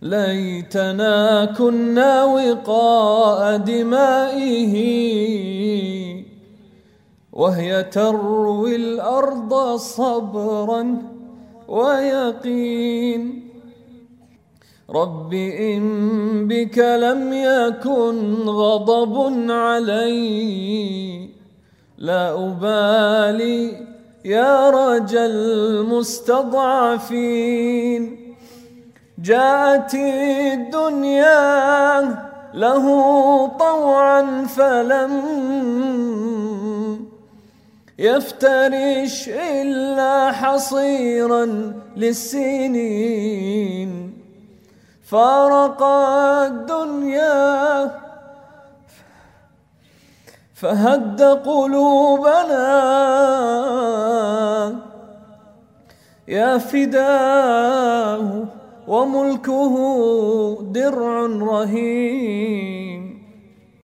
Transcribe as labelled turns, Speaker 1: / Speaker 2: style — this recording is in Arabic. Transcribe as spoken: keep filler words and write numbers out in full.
Speaker 1: ليتنا كنا وقاء دمائه وهي تروي الأرض صبرا ويقين. رب إن بك لم يكن غضب علي لا أبالي يا رجا المستضعفين. جاءت الدنيا له طوعا فلم يفترش إلا حصيرا للسنين. فارق الدنيا فهد قلوبنا يا فداه وملكه درع رهين.